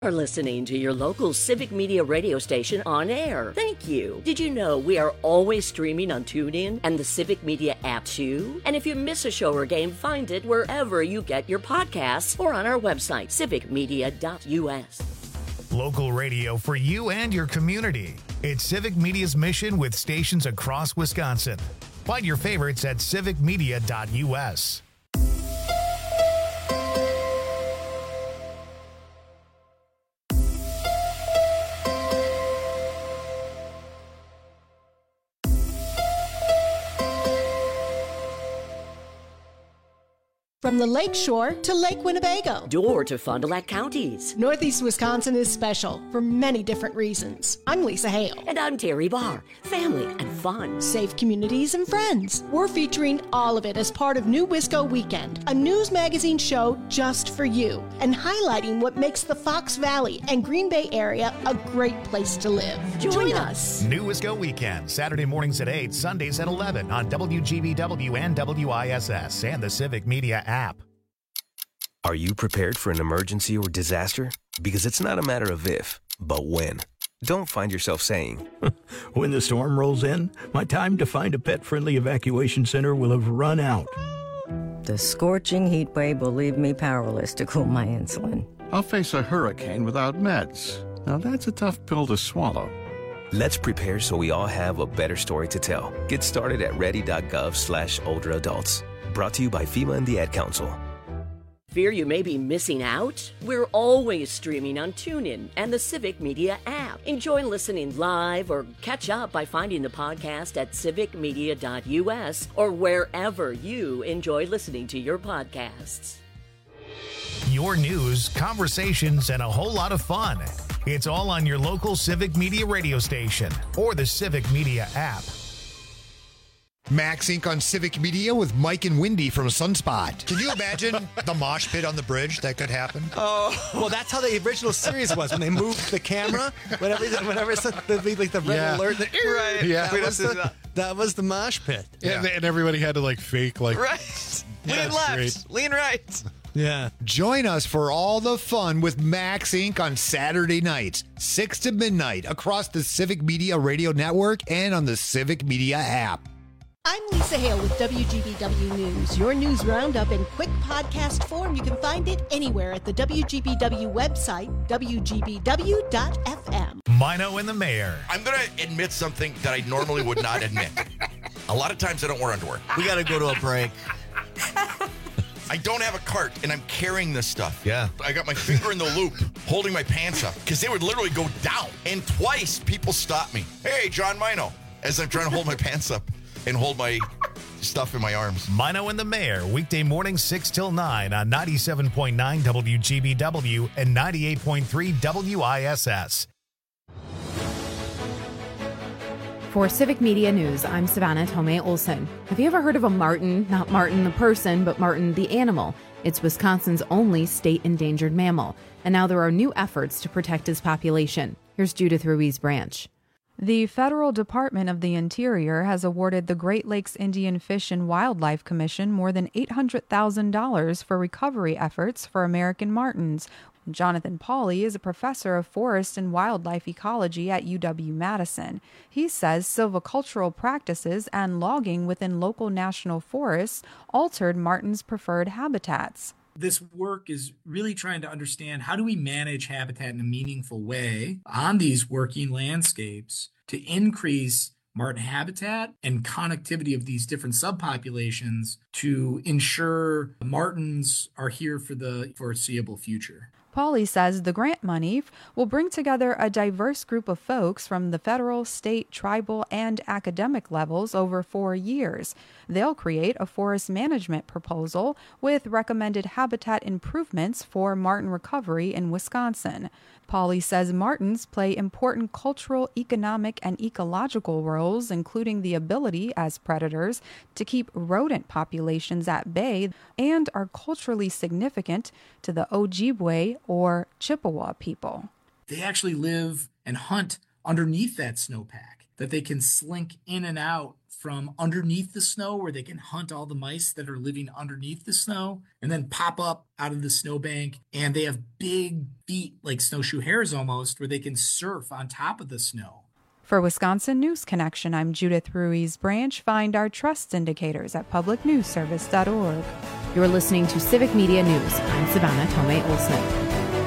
Are listening to your local Civic Media radio station on air. Thank you. Did you know we are always streaming on TuneIn and the Civic Media app too? And if you miss a show or game, find it wherever you get your podcasts or on our website, civicmedia.us. Local radio for you and your community. It's Civic Media's mission with stations across Wisconsin. Find your favorites at civicmedia.us. From the Lake Shore to Lake Winnebago. Door to Fond du Lac counties. Northeast Wisconsin is special for many different reasons. I'm Lisa Hale. And I'm Terry Barr. Family and fun. Safe communities and friends. We're featuring all of it as part of New Wisco Weekend, a news magazine show just for you, and highlighting what makes the Fox Valley and Green Bay area a great place to live. Join us. New Wisco Weekend, Saturday mornings at 8, Sundays at 11 on WGBW and WISS and the Civic Media app. Are you prepared for an emergency or disaster? Because it's not a matter of if, but when. Don't find yourself saying, when the storm rolls in, my time to find a pet-friendly evacuation center will have run out. The scorching heat wave will leave me powerless to cool my insulin. I'll face a hurricane without meds. Now that's a tough pill to swallow. Let's prepare so we all have a better story to tell. Get started at ready.gov/older adults. Brought to you by FEMA and the Ad Council. Fear you may be missing out? We're always streaming on TuneIn and the Civic Media app. Enjoy listening live or catch up by finding the podcast at civicmedia.us or wherever you enjoy listening to your podcasts. Your news, conversations, and a whole lot of fun. It's all on your local Civic Media radio station or the Civic Media app. Max Inc. on Civic Media with Mike and Wendy from Sunspot. Can you imagine the mosh pit on the bridge that could happen? Oh, well, that's how the original series was when they moved the camera. Whenever it's like the red alert, right? Yeah, that was the mosh pit. Yeah. And everybody had to like fake like right. Lean left, great. Lean right. Yeah. Join us for all the fun with Max Inc. on Saturday nights, 6 to midnight, across the Civic Media Radio Network and on the Civic Media app. I'm Lisa Hale with WGBW News, your news roundup in quick podcast form. You can find it anywhere at the WGBW website, WGBW.FM. Mino and the Mayor. I'm going to admit something that I normally would not admit. A lot of times I don't wear underwear. We got to go to a break. I don't have a cart, and I'm carrying this stuff. Yeah. I got my finger in the loop, holding my pants up, because they would literally go down. And twice, people stopped me. Hey, John Mino, as I'm trying to hold my pants up and hold my stuff in my arms. Mino and the Mayor, weekday mornings 6 till 9 on 97.9 WGBW and 98.3 WISS. For Civic Media News, I'm Savannah Tomei Olson. Have you ever heard of a marten? Not Martin the person, but marten the animal. It's Wisconsin's only state endangered mammal. And now there are new efforts to protect its population. Here's Judith Ruiz Branch. The Federal Department of the Interior has awarded the Great Lakes Indian Fish and Wildlife Commission more than $800,000 for recovery efforts for American martens. Jonathan Pauly is a professor of forest and wildlife ecology at UW-Madison. He says silvicultural practices and logging within local national forests altered martens' preferred habitats. This work is really trying to understand how do we manage habitat in a meaningful way on these working landscapes to increase marten habitat and connectivity of these different subpopulations to ensure martens are here for the foreseeable future. Pauly says the grant money will bring together a diverse group of folks from the federal, state, tribal, and academic levels over 4 years. They'll create a forest management proposal with recommended habitat improvements for marten recovery in Wisconsin. Pauly says martens play important cultural, economic, and ecological roles, including the ability as predators to keep rodent populations at bay, and are culturally significant to the Ojibwe or Chippewa people. They actually live and hunt underneath that snowpack. that they can slink in and out from underneath the snow, where they can hunt all the mice that are living underneath the snow and then pop up out of the snowbank. And they have big feet like snowshoe hares almost, where they can surf on top of the snow. For Wisconsin News Connection, I'm Judith Ruiz Branch. Find our trust indicators at publicnewsservice.org. You're listening to Civic Media News. I'm Savannah Tomei Olson.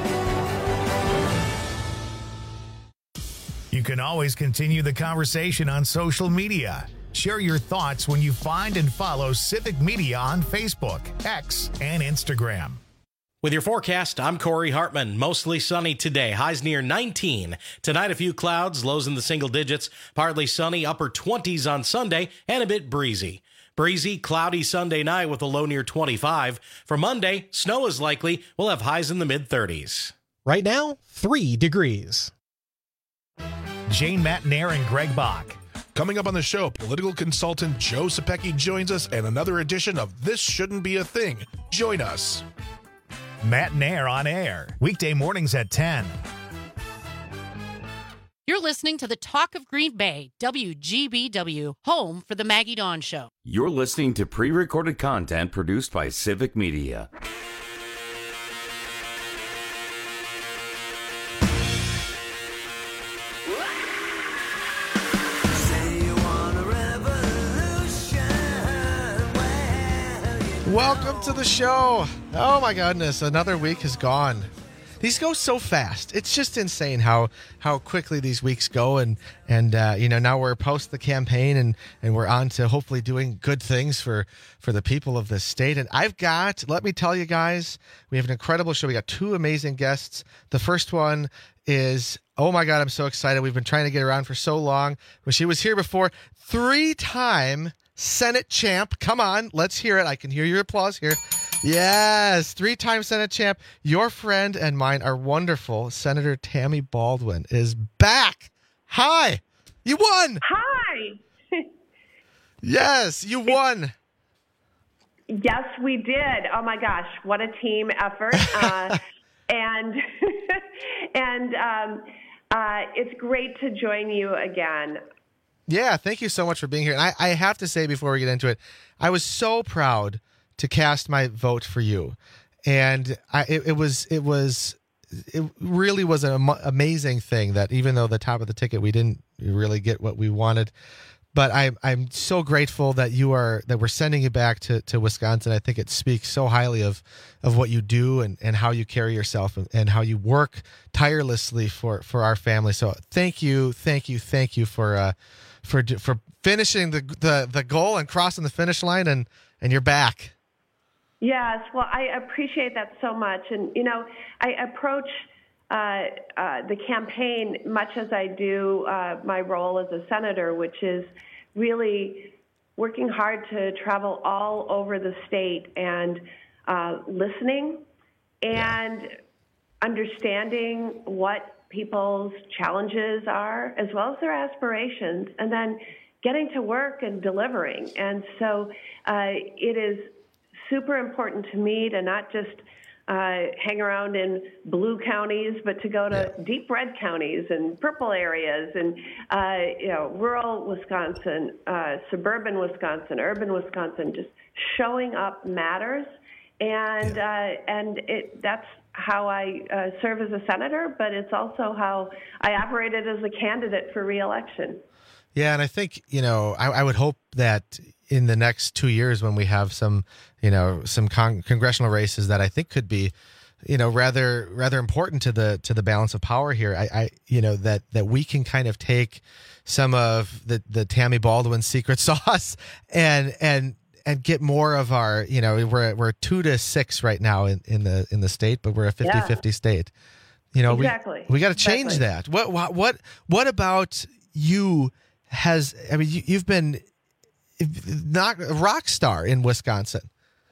You can always continue the conversation on social media. Share your thoughts when you find and follow Civic Media on Facebook, X, and Instagram. With your forecast, I'm Corey Hartman. Mostly sunny today. Highs near 19. Tonight, a few clouds, lows in the single digits. Partly sunny, upper 20s on Sunday, and a bit breezy. Breezy, cloudy Sunday night with a low near 25. For Monday, snow is likely. We'll have highs in the mid-30s. Right now, 3 degrees. Jane Matnair and Greg Bach. Coming up on the show, political consultant Joe Sapecki joins us and another edition of This Shouldn't Be a Thing. Join us. Matt Nair on air, weekday mornings at 10. You're listening to the Talk of Green Bay, WGBW, home for the Maggie Dawn Show. You're listening to pre-recorded content produced by Civic Media. Welcome to the show. Oh my goodness, another week has gone. These go so fast. It's just insane how quickly these weeks go, and now we're post the campaign and we're on to hopefully doing good things for the people of this state. And let me tell you guys, we have an incredible show. We got 2 amazing guests. The first one is, oh my God, I'm so excited. We've been trying to get around for so long. When she was here before, 3-time Senate champ. Come on, let's hear it. I can hear your applause here. Yes, 3-time Senate champ. Your friend and mine, our wonderful Senator Tammy Baldwin, is back. Hi, you won. Hi. Yes, you won. Yes, we did. Oh my gosh, what a team effort. And it's great to join you again. Yeah, thank you so much for being here. And I have to say before we get into it, I was so proud to cast my vote for you. And it really was an amazing thing that even though the top of the ticket, we didn't really get what we wanted. But I'm so grateful that we're sending you back to Wisconsin. I think it speaks so highly of what you do and how you carry yourself and how you work tirelessly for our family. So thank you for finishing the goal and crossing the finish line, and you're back. Yes, well, I appreciate that so much. And, I approach the campaign much as I do my role as a senator, which is really working hard to travel all over the state and listening and understanding what people's challenges are, as well as their aspirations, and then getting to work and delivering. And so it is super important to me to not just hang around in blue counties, but to go to deep red counties and purple areas and, rural Wisconsin, suburban Wisconsin, urban Wisconsin. Just showing up matters. And that's how I serve as a senator, but it's also how I operated as a candidate for re-election. Yeah, and I think, I would hope that in the next 2 years when we have some congressional races that I think could be, rather important to the balance of power here. That we can kind of take some of the Tammy Baldwin secret sauce and get more of our, we're 2-6 right now in the state, but we're a 50-50 state. Exactly. We got to change that. What about you you've been not a rock star in Wisconsin.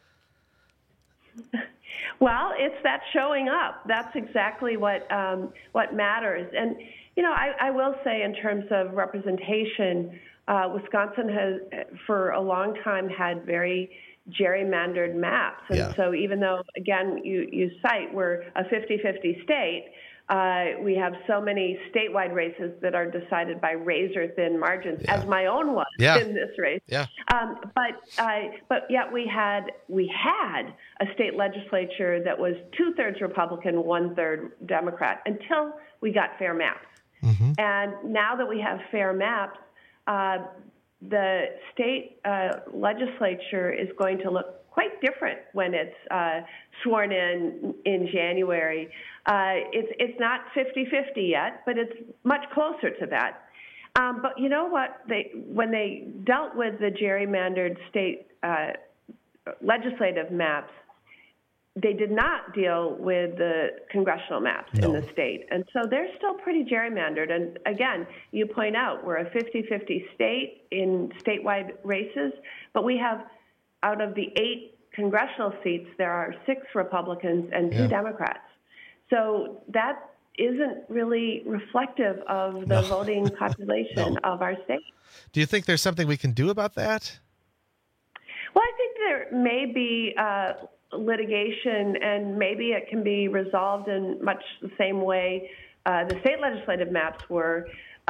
Well, it's that showing up. That's exactly what matters. And, I will say in terms of representation, Wisconsin has, for a long time, had very gerrymandered maps. And so even though, again, you cite we're a 50-50 state, We have so many statewide races that are decided by razor-thin margins, as my own was in this race. Yeah. But yet we had a state legislature that was 2/3 Republican, 1/3 Democrat until we got fair maps. Mm-hmm. And now that we have fair maps, the state legislature is going to look quite different when it's sworn in January. It's not 50-50 yet, but it's much closer to that. But you know what? When they dealt with the gerrymandered state legislative maps, they did not deal with the congressional maps in the state. And so they're still pretty gerrymandered. And again, you point out we're a 50-50 state in statewide races, but we have, out of the 8 congressional seats, there are 6 Republicans and 2 Democrats. So that isn't really reflective of the voting population of our state. Do you think there's something we can do about that? Well, I think there may be litigation, and maybe it can be resolved in much the same way the state legislative maps were,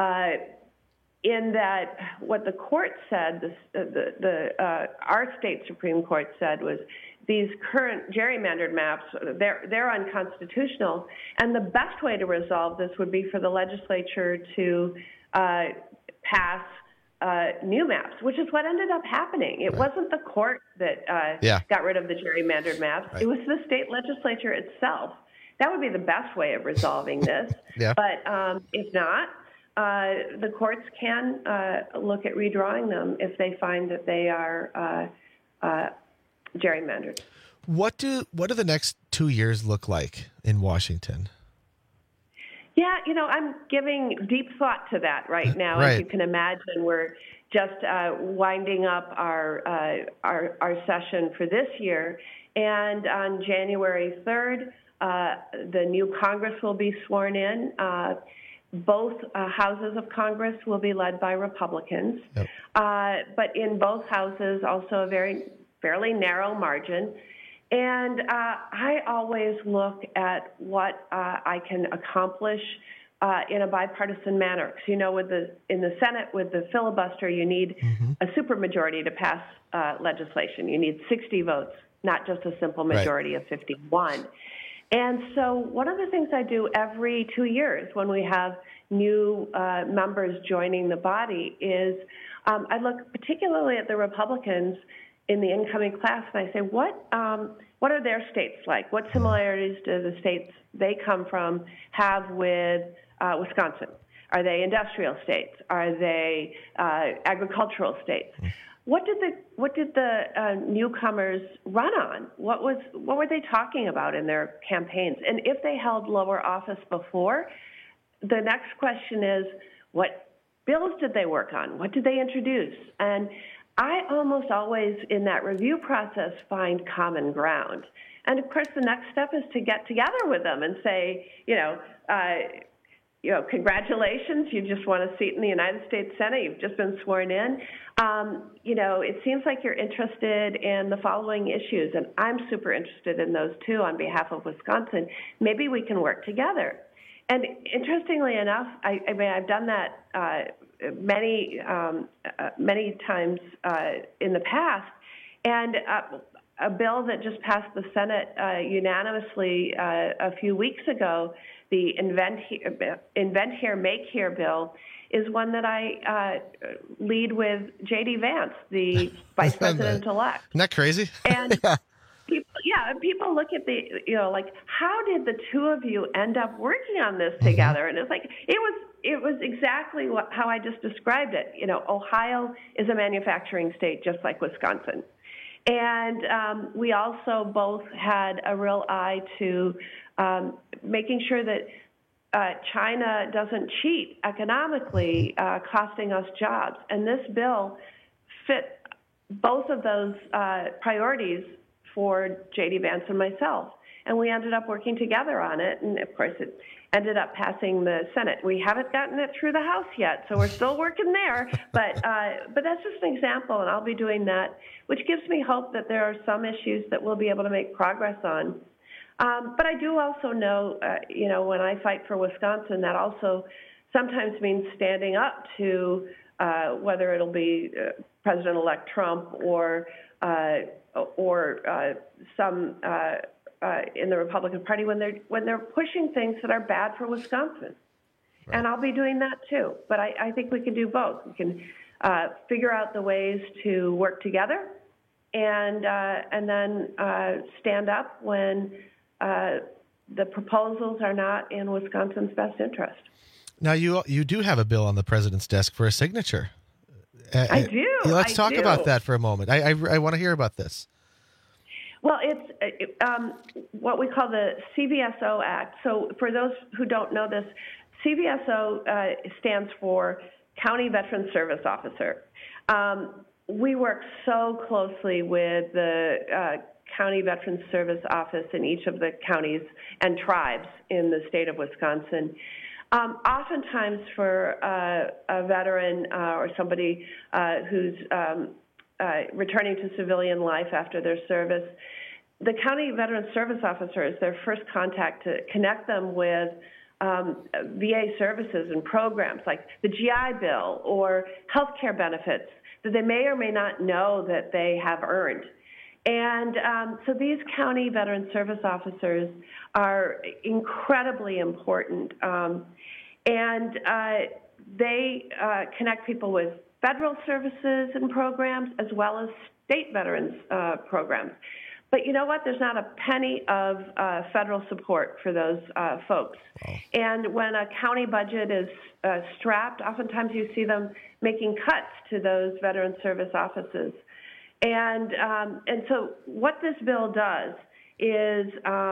in that what the court said, our state Supreme Court said, was these current gerrymandered maps, they're unconstitutional, and the best way to resolve this would be for the legislature to pass new maps, which is what ended up happening. It wasn't the court that got rid of the gerrymandered maps. Right. It was the state legislature itself. That would be the best way of resolving this. But if not, the courts can look at redrawing them if they find that they are gerrymandered. What do the next 2 years look like in Washington? Yeah, I'm giving deep thought to that right now. As you can imagine, we're just winding up our session for this year, and on January 3rd, the new Congress will be sworn in. Both houses of Congress will be led by Republicans, but in both houses, also a fairly narrow margin. And I always look at what I can accomplish in a bipartisan manner. Because, in the Senate, with the filibuster, you need a supermajority to pass legislation. You need 60 votes, not just a simple majority of 51. And so one of the things I do every 2 years when we have new members joining the body is I look particularly at the Republicans in the incoming class, and I say, what are their states like? What similarities do the states they come from have with Wisconsin? Are they industrial states? Are they agricultural states? What did the newcomers run on? What were they talking about in their campaigns? And if they held lower office before, the next question is, what bills did they work on? What did they introduce? And I almost always, in that review process, find common ground. And of course, the next step is to get together with them and say, congratulations, you just won a seat in the United States Senate. You've just been sworn in. It seems like you're interested in the following issues, and I'm super interested in those too on behalf of Wisconsin. Maybe we can work together. And interestingly enough, I've done that many times in the past, and a bill that just passed the Senate unanimously a few weeks ago, the Invent Here, Make Here bill, is one that I lead with J.D. Vance, the Vice President-elect. Isn't that crazy? And people look at how did the two of you end up working on this together? And it's like, it was exactly how I just described it. Ohio is a manufacturing state just like Wisconsin. And we also both had a real eye to making sure that China doesn't cheat economically, costing us jobs. And this bill fit both of those priorities for J.D. Vance and myself. And we ended up working together on it. And, of course, it ended up passing the Senate. We haven't gotten it through the House yet, so we're still working there. But that's just an example, and I'll be doing that, which gives me hope that there are some issues that we'll be able to make progress on. But I do also know, when I fight for Wisconsin, that also sometimes means standing up to whether it'll be President-elect Trump or some in the Republican Party when they're pushing things that are bad for Wisconsin. Right. And I'll be doing that too. But I think we can do both. We can figure out the ways to work together and then stand up when the proposals are not in Wisconsin's best interest. Now, you do have a bill on the president's desk for a signature. I do. Let's talk about that for a moment. I want to hear about this. Well, it's what we call the CVSO Act. So for those who don't know this, CVSO stands for County Veteran Service Officer. We work so closely with the County Veteran Service Office in each of the counties and tribes in the state of Wisconsin. Oftentimes for a veteran or somebody who's returning to civilian life after their service, the County Veteran Service Officer is their first contact to connect them with VA services and programs like the GI Bill or health care benefits that they may or may not know that they have earned. And so these county veteran service officers are incredibly important. And they connect people with federal services and programs as well as state veterans programs. But you know what? There's not a penny of federal support for those folks. Wow. And when a county budget is strapped, oftentimes you see them making cuts to those veteran service offices. And so what this bill does is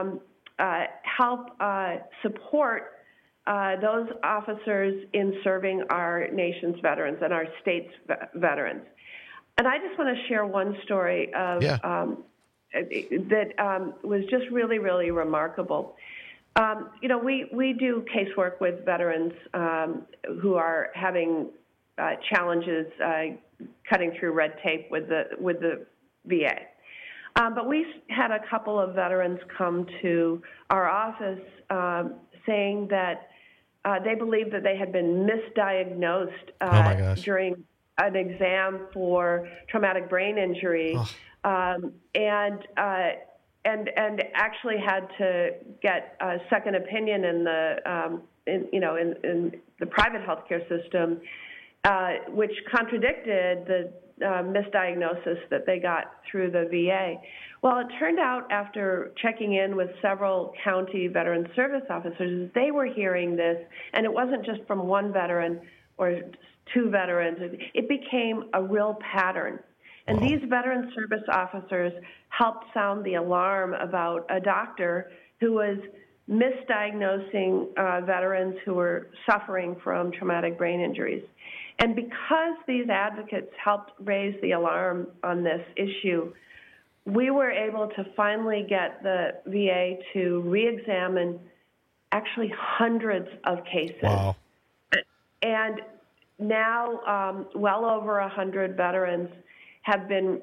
help support those officers in serving our nation's veterans and our state's veterans. And I just want to share one story of that was just really, really remarkable. We do casework with veterans who are having challenges cutting through red tape with the VA. But we had a couple of veterans come to our office saying that they believed that they had been misdiagnosed during an exam for traumatic brain injury, and actually had to get a second opinion in the in the private healthcare system, which contradicted the misdiagnosis that they got through the VA. Well, it turned out after checking in with several county veteran service officers, they were hearing this, and it wasn't just from one veteran or two veterans. It became a real pattern. And these veteran service officers helped sound the alarm about a doctor who was misdiagnosing veterans who were suffering from traumatic brain injuries. And because these advocates helped raise the alarm on this issue, we were able to finally get the VA to re-examine actually hundreds of cases. Wow. And now well over 100 veterans have been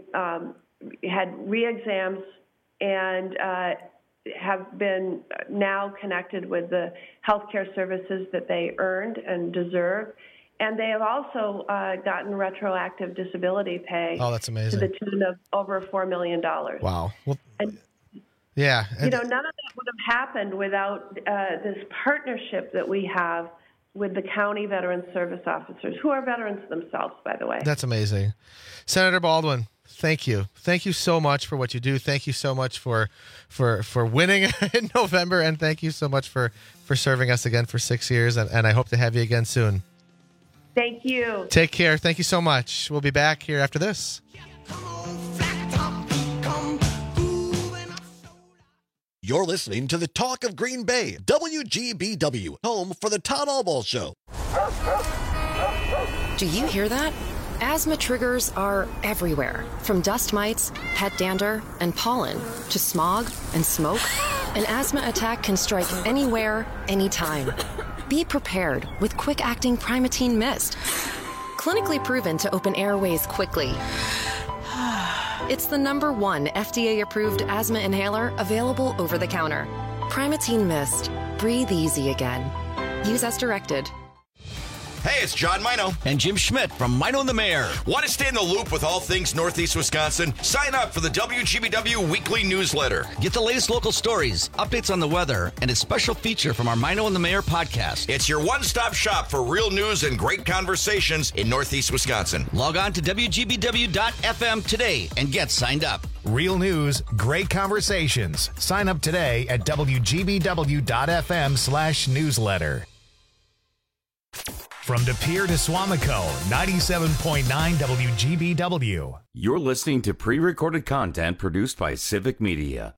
had re-exams and have been now connected with the healthcare services that they earned and deserve. And they have also gotten retroactive disability pay. Oh, that's amazing. To the tune of over $4 million. Wow. Well, and, yeah. None of that would have happened without this partnership that we have with the county veteran service officers, who are veterans themselves, by the way. That's amazing. Senator Baldwin, thank you. Thank you so much for what you do. Thank you so much for winning in November, and thank you so much for serving us again for 6 years, and I hope to have you again soon. Thank you. Take care. Thank you so much. We'll be back here after this. You're listening to the Talk of Green Bay, WGBW, home for the Todd Albaugh Show. Do you hear that? Asthma triggers are everywhere, from dust mites, pet dander, and pollen, to smog and smoke. An asthma attack can strike anywhere, anytime. Be prepared with quick-acting Primatene Mist. Clinically proven to open airways quickly It's the #1 FDA-approved asthma inhaler available over the counter. Primatene Mist. Breathe easy again. Use as directed. Hey, it's John Mino. And Jim Schmidt from Mino and the Mayor. Want to stay in the loop with all things Northeast Wisconsin? Sign up for the WGBW weekly newsletter. Get the latest local stories, updates on the weather, and a special feature from our Mino and the Mayor podcast. It's your one-stop shop for real news and great conversations in Northeast Wisconsin. Log on to WGBW.FM today and get signed up. Real news, great conversations. Sign up today at WGBW.FM/newsletter. From De Pere to Swamico, 97.9 WGBW. You're listening to pre-recorded content produced by Civic Media.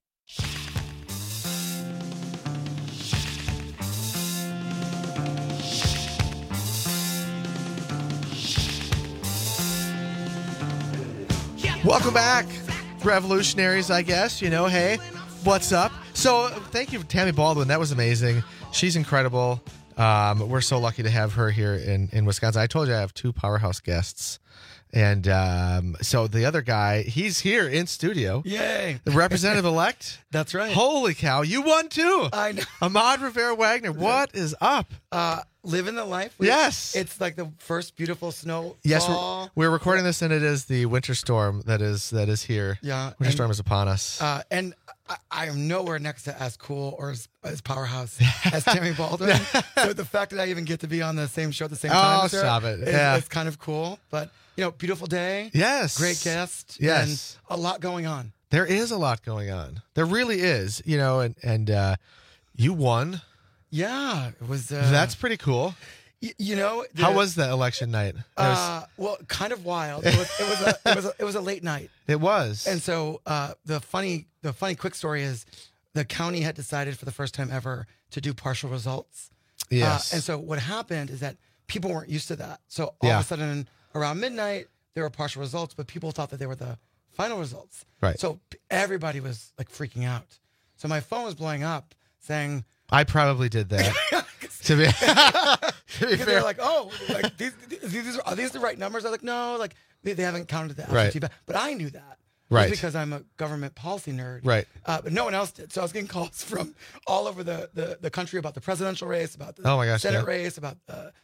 Welcome back, revolutionaries, I guess. Hey, what's up? So thank you, Tammy Baldwin. That was amazing. She's incredible. We're so lucky to have her here in Wisconsin. I told you I have 2 powerhouse guests. And so the other guy, he's here in studio. Yay. The representative-elect. That's right. Holy cow. You won, too. I know. Ahmad Rivera-Wagner. What is up? Living the life. Yes. It's like the first beautiful snow. Yes, we're recording this, and it is the winter storm that is here. Yeah. Winter storm is upon us. And I am nowhere next to as cool or as powerhouse as Tammy Baldwin. So the fact that I even get to be on the same show at the same time as her stop it. Yeah. is kind of cool. But, beautiful day. Yes. Great guest. Yes. And a lot going on. There is a lot going on. There really is, and you won. Yeah. It was. That's pretty cool. How was that election night? Well, kind of wild. It was a late night. It was. And so the funny quick story is the county had decided for the first time ever to do partial results. Yes. And so what happened is that people weren't used to that. So all of a sudden around midnight there were partial results, but people thought that they were the final results. Right. So everybody was like freaking out. So my phone was blowing up saying, I probably did that. to be because fair. they're like, are these the right numbers? I'm like, no, like they haven't counted the absentee ballot. But I knew that. Right. Because I'm a government policy nerd. Right. But no one else did. So I was getting calls from all over the country about the presidential race, about the Senate race, about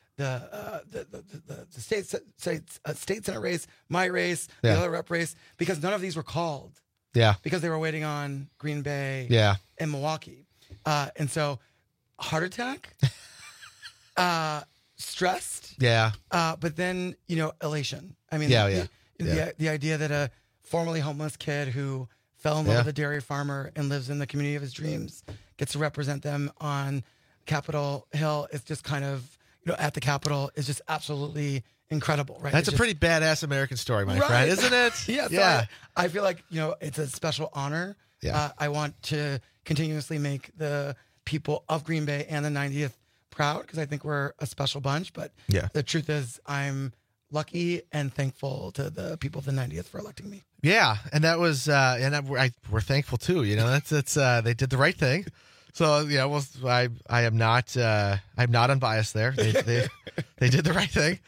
the state Senate race, my race, the other rep race, because none of these were called. Yeah. Because they were waiting on Green Bay and Milwaukee. And so heart attack, stressed. Yeah. But then, elation. I mean, the idea that a formerly homeless kid who fell in love with a dairy farmer and lives in the community of his dreams gets to represent them on Capitol Hill is just kind of, at the Capitol is just absolutely incredible, right? That's a pretty badass American story, my friend, isn't it? Yeah. So I feel like, it's a special honor. Yeah. I want to continuously make the people of Green Bay and the 90th proud because I think we're a special bunch. But the truth is I'm lucky and thankful to the people of the 90th for electing me. Yeah. And that was, we're thankful too, that's they did the right thing. So I am not unbiased there. They did the right thing.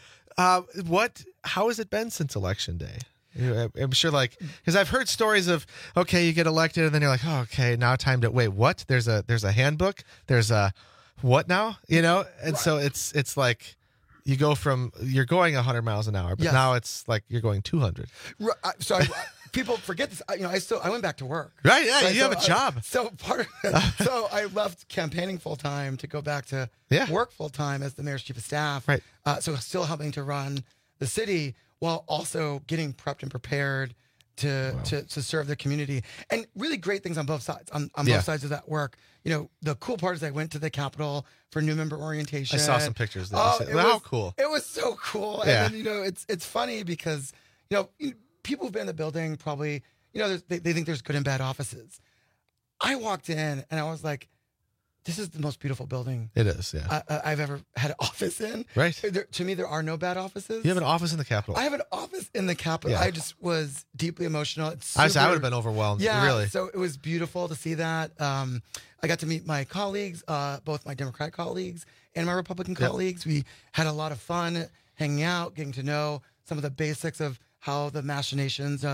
How has it been since election day? I'm sure, because I've heard stories of, okay, you get elected and then you're like, oh, okay, now time to wait. What? There's a handbook. There's a what now? And so it's like you go from you're going 100 miles an hour, but now it's like you're going 200. Right. So people forget this. I went back to work. Right. Yeah. You have a job. So I left campaigning full time to go back to work full time as the mayor's chief of staff. Right. So still helping to run the city while also getting prepped and prepared to serve the community, and really great things on both sides. On both sides of that work. The cool part is I went to the Capitol for new member orientation. I saw some pictures there. How cool. It was so cool. Yeah. And then, it's funny because, people who've been in the building probably, they think there's good and bad offices. I walked in and I was like, this is the most beautiful building. It is, yeah. I've ever had an office in. Right. To me, there are no bad offices. You have an office in the Capitol. I have an office in the Capitol. Yeah. I just was deeply emotional. I would have been overwhelmed. Yeah, really. So it was beautiful to see that. I got to meet my colleagues, both my Democratic colleagues and my Republican colleagues. We had a lot of fun hanging out, getting to know some of the basics of how the machinations of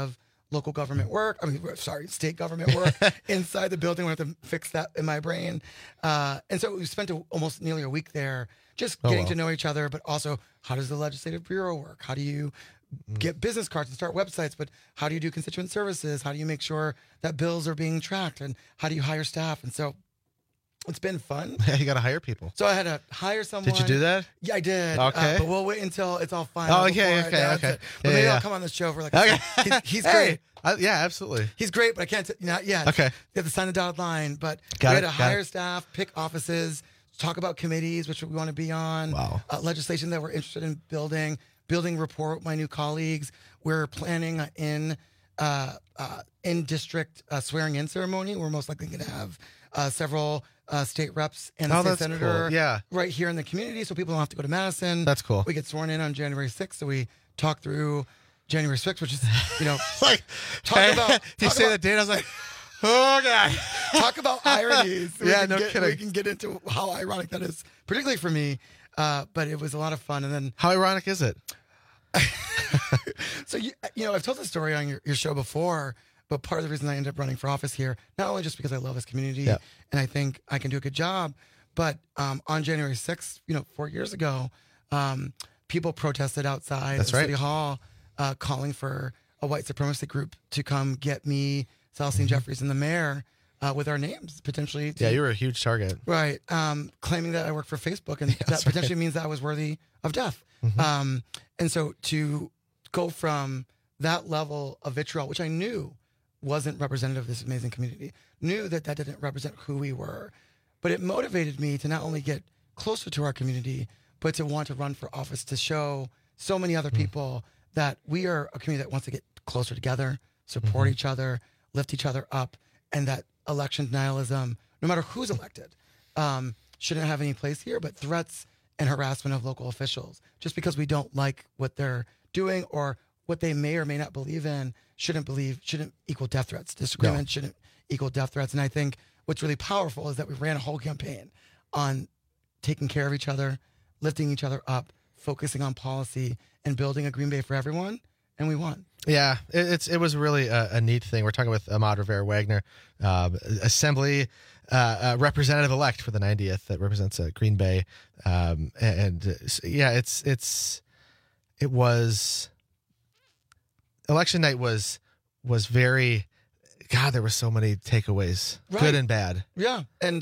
local government work. State government work inside the building. We have to fix that in my brain. And so we spent almost nearly a week there just getting to know each other, but also how does the Legislative Bureau work? How do you get business cards and start websites, but how do you do constituent services? How do you make sure that bills are being tracked? And how do you hire staff? And so it's been fun. Yeah, you got to hire people. So I had to hire someone. Did you do that? Yeah, I did. Okay. But we'll wait until it's all final. Oh, okay. But maybe I'll come on the show for he's great. Yeah, absolutely. He's great, but I can't, not yet. Okay. You have to sign the dotted line, but we had to hire staff, pick offices, talk about committees, which we want to be on. Wow. Legislation that we're interested in building rapport with my new colleagues. We're planning in district swearing in ceremony. We're most likely going to have several state reps and the state senator right here in the community, so people don't have to go to Madison. That's cool. We get sworn in on January 6th, so we talk through January 6th, which is, talk about the date. I was like, oh god. Talk about ironies. Kidding. We can get into how ironic that is, particularly for me. But it was a lot of fun. And then, how ironic is it? So I've told this story on your show before. But part of the reason I ended up running for office here, not only just because I love this community and I think I can do a good job, but on January 6th, 4 years ago, people protested outside of City Hall calling for a white supremacy group to come get me, Celestine Jeffries, and the mayor with our names, potentially. You were a huge target. Right. Claiming that I work for Facebook, and that potentially means that I was worthy of death. And so to go from that level of vitriol, which I knew wasn't representative of this amazing community, knew that didn't represent who we were, but it motivated me to not only get closer to our community, but to want to run for office to show so many other people that we are a community that wants to get closer together, support each other, lift each other up, and that election denialism, no matter who's elected, shouldn't have any place here, but threats and harassment of local officials, just because we don't like what they're doing or what they may or may not believe in, shouldn't equal death threats. Disagreement shouldn't equal death threats. And I think what's really powerful is that we ran a whole campaign on taking care of each other, lifting each other up, focusing on policy, and building a Green Bay for everyone. And we won. Yeah, it was really a neat thing. We're talking with Ahmad Rivera-Wagner, Assembly representative-elect for the 90th that represents Green Bay. It was... Election night was very, God, there were so many takeaways, good and bad. Yeah. And,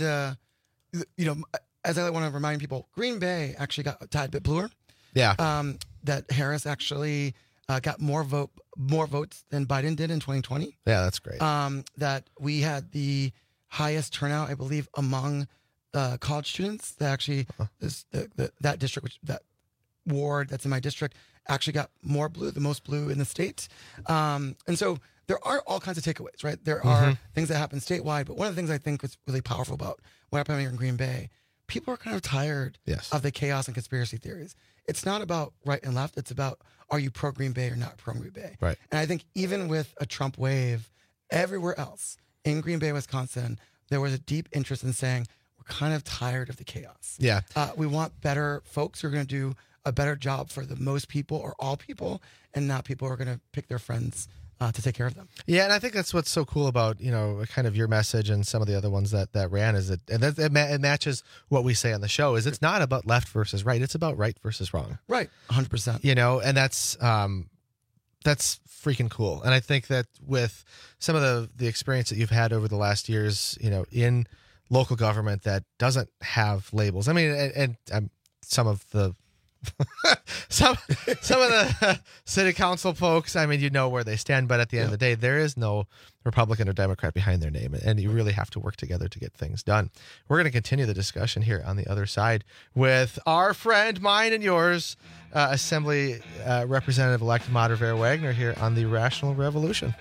as I want to remind people, Green Bay actually got a tad bit bluer. Yeah. That Harris actually got more votes than Biden did in 2020. Yeah, that's great. That we had the highest turnout, I believe, among college students. That actually, that district, that ward that's in my district, actually got more blue, the most blue in the state. And so there are all kinds of takeaways, right? There are things that happen statewide, but one of the things I think was really powerful about what happened here in Green Bay, people are kind of tired of the chaos and conspiracy theories. It's not about right and left. It's about, are you pro Green Bay or not pro Green Bay? Right. And I think even with a Trump wave, everywhere else in Green Bay, Wisconsin, there was a deep interest in saying, we're kind of tired of the chaos. Yeah. We want better folks who are going to do a better job for the most people or all people, and not people who are going to pick their friends to take care of them. Yeah, and I think that's what's so cool about, kind of your message and some of the other ones that ran, is it matches what we say on the show, is it's not about left versus right. It's about right versus wrong. Right. 100%. And that's freaking cool. And I think that with some of the experience that you've had over the last years, in local government that doesn't have labels. I mean, and some of the some of the city council folks, I mean, you know where they stand, but at the end of the day, there is no Republican or Democrat behind their name, and you really have to work together to get things done. We're going to continue the discussion here on the other side with our friend, mine and yours, Assembly Representative-elect Ahmad Rivera-Wagner here on the Rational Revolution.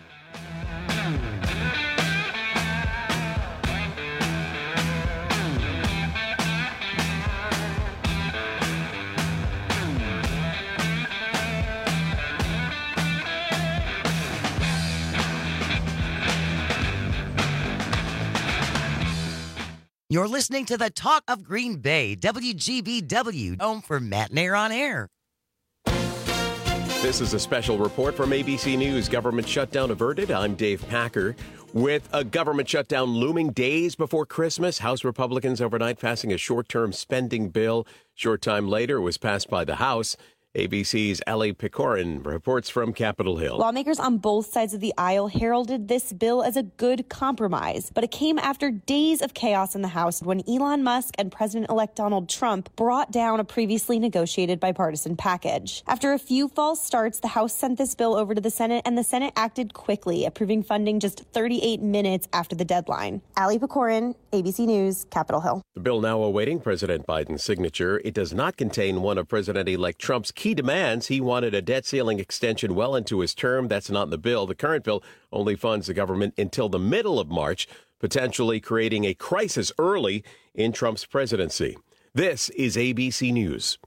You're listening to the Talk of Green Bay, WGBW, home for Matt and Air on Air. This is a special report from ABC News. Government shutdown averted. I'm Dave Packer. With a government shutdown looming days before Christmas, House Republicans overnight passing a short-term spending bill. Short time later, it was passed by the House. ABC's Ellie Picorin reports from Capitol Hill. Lawmakers on both sides of the aisle heralded this bill as a good compromise, but it came after days of chaos in the House when Elon Musk and President-elect Donald Trump brought down a previously negotiated bipartisan package. After a few false starts, the House sent this bill over to the Senate, and the Senate acted quickly, approving funding just 38 minutes after the deadline. Allie Picorin, ABC News, Capitol Hill. The bill now awaiting President Biden's signature. It does not contain one of President-elect Trump's key demands. He wanted a debt ceiling extension well into his term. That's not in the bill. The current bill only funds the government until the middle of March, potentially creating a crisis early in Trump's presidency. This is ABC News.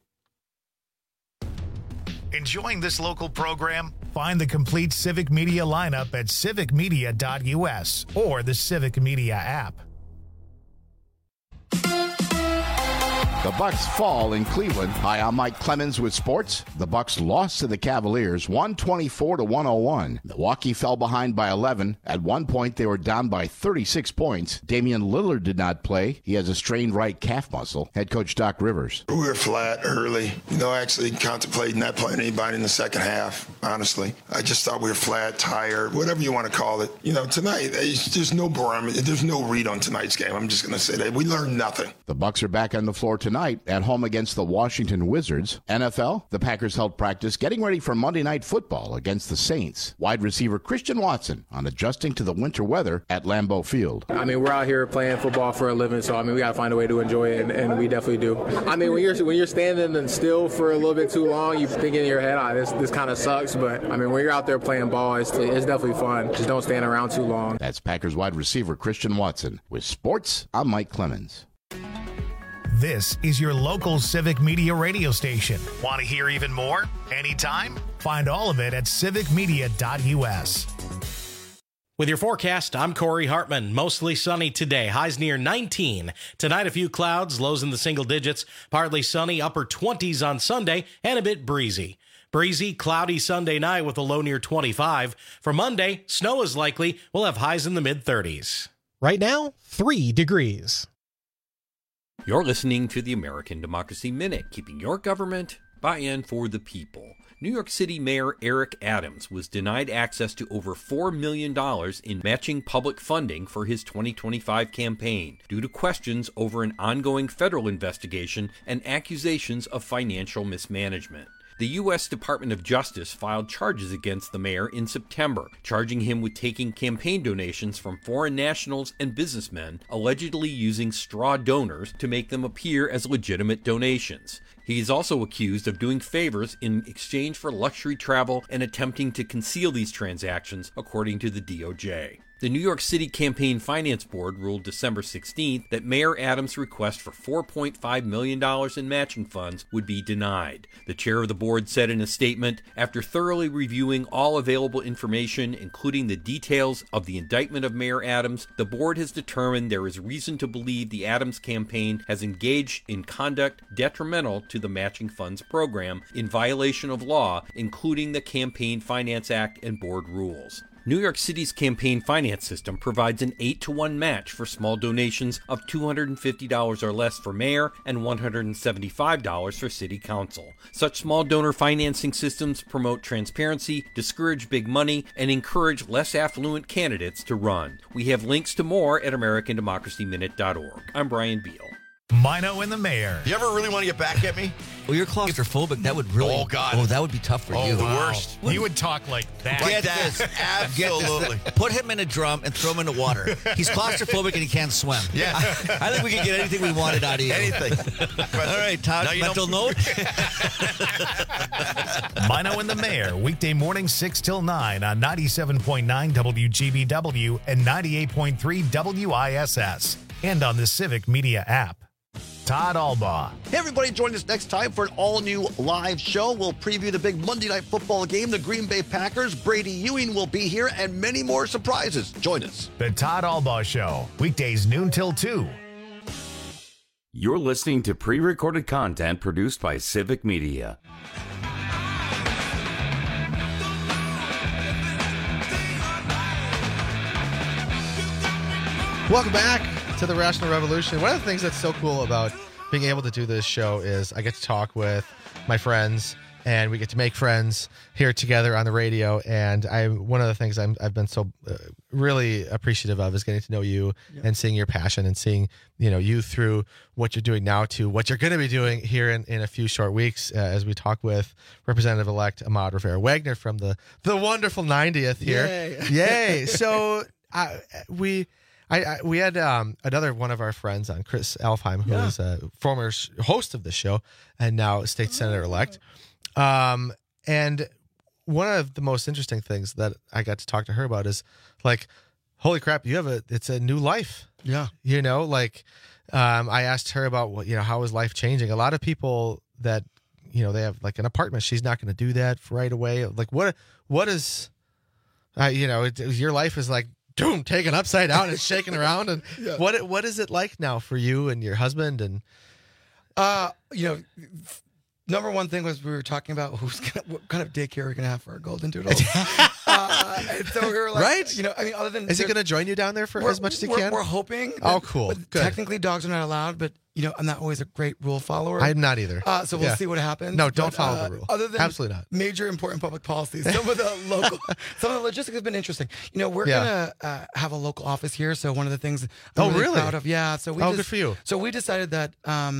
Enjoying this local program? Find the complete Civic Media lineup at civicmedia.us or the Civic Media app. The Bucs fall in Cleveland. Hi, I'm Mike Clemens with sports. The Bucs lost to the Cavaliers 124-101. Milwaukee fell behind by 11. At one point, they were down by 36 points. Damian Lillard did not play. He has a strained right calf muscle. Head coach Doc Rivers. We were flat early. Actually contemplating not playing anybody in the second half, honestly. I just thought we were flat, tired, whatever you want to call it. Tonight, there's no barometer. There's no read on tonight's game. I'm just going to say that. We learned nothing. The Bucs are back on the floor tonight at home against the Washington Wizards. NFL, the Packers held practice getting ready for Monday Night Football against the Saints. Wide receiver Christian Watson on adjusting to the winter weather at Lambeau Field. We're out here playing football for a living, so we got to find a way to enjoy it, and we definitely do. When you're standing and still for a little bit too long, you think in your head, this kind of sucks, but when you're out there playing ball, it's definitely fun. Just don't stand around too long. That's Packers wide receiver Christian Watson. With sports, I'm Mike Clemens. This is your local Civic Media radio station. Want to hear even more? Anytime? Find all of it at civicmedia.us. With your forecast, I'm Corey Hartman. Mostly sunny today. Highs near 19. Tonight, a few clouds, lows in the single digits. Partly sunny, upper 20s on Sunday, and a bit breezy. Breezy, cloudy Sunday night with a low near 25. For Monday, snow is likely. We'll have highs in the mid-30s. Right now, 3 degrees. You're listening to the American Democracy Minute, keeping your government by and for the people. New York City Mayor Eric Adams was denied access to over $4 million in matching public funding for his 2025 campaign due to questions over an ongoing federal investigation and accusations of financial mismanagement. The U.S. Department of Justice filed charges against the mayor in September, charging him with taking campaign donations from foreign nationals and businessmen, allegedly using straw donors to make them appear as legitimate donations. He is also accused of doing favors in exchange for luxury travel and attempting to conceal these transactions, according to the DOJ. The New York City Campaign Finance Board ruled December 16th that Mayor Adams' request for $4.5 million in matching funds would be denied. The chair of the board said in a statement, after thoroughly reviewing all available information, including the details of the indictment of Mayor Adams, the board has determined there is reason to believe the Adams campaign has engaged in conduct detrimental to the matching funds program in violation of law, including the Campaign Finance Act and board rules. New York City's campaign finance system provides an 8-to-1 match for small donations of $250 or less for mayor and $175 for city council. Such small donor financing systems promote transparency, discourage big money, and encourage less affluent candidates to run. We have links to more at AmericanDemocracyMinute.org. I'm Brian Beal. Mino and the Mayor. You ever really want to get back at me? Well, you're claustrophobic. That would really... Oh, God. Oh, that would be tough for you. The worst. You would talk like that. Like that. Absolutely. Put him in a drum and throw him in the water. He's claustrophobic and he can't swim. Yeah. I think we could get anything we wanted out of you. Anything. All right, Todd, mental note? Mino and the Mayor, weekday morning 6 till 9 on 97.9 WGBW and 98.3 WISS. And on the Civic Media app. Todd Albaugh. Hey, everybody, join us next time for an all-new live show. We'll preview the big Monday Night Football game, the Green Bay Packers. Brady Ewing will be here, and many more surprises. Join us. The Todd Albaugh Show, weekdays noon till 2. You're listening to pre-recorded content produced by Civic Media. Welcome back to the Rational Revolution. One of the things that's so cool about being able to do this show is I get to talk with my friends, and we get to make friends here together on the radio. And one of the things I've been so really appreciative of is getting to know you and seeing your passion and seeing you through what you're doing now to what you're going to be doing here in a few short weeks as we talk with Representative-elect Ahmad Rivera-Wagner from the wonderful 90th here. Yay! So we had another one of our friends on, Chris Alfheim, who is a former host of the show and now state senator-elect. And one of the most interesting things that I got to talk to her about is like, holy crap, it's a new life. Yeah. I asked her about how is life changing? A lot of people that, they have like an apartment, she's not going to do that right away. Like what is, your life is like, boom, taken upside down and shaking around. And what is it like now for you and your husband? And, number one thing was we were talking about what kind of daycare we're going to have for our golden doodles. And so we were like, right? Other than is he going to join you down there for as much as he can? We're hoping. Oh, cool. Good. Technically, dogs are not allowed, but I'm not always a great rule follower. I'm not either. So we'll see what happens. No, don't follow the rule. Other than absolutely not. Major important public policies, some of the logistics have been interesting. We're gonna have a local office here. So one of the things I'm really proud of. Yeah. So good for you. So we decided that